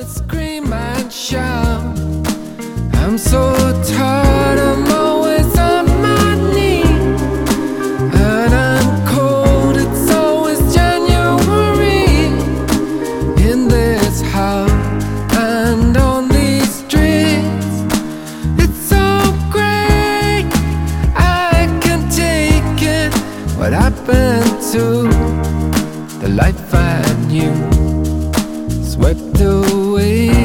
scream and shout. I'm so tired, I'm always on my knees, and I'm cold, it's always January in this house and on these streets. It's so great, I can take it. What happened to the life I knew? Swept away.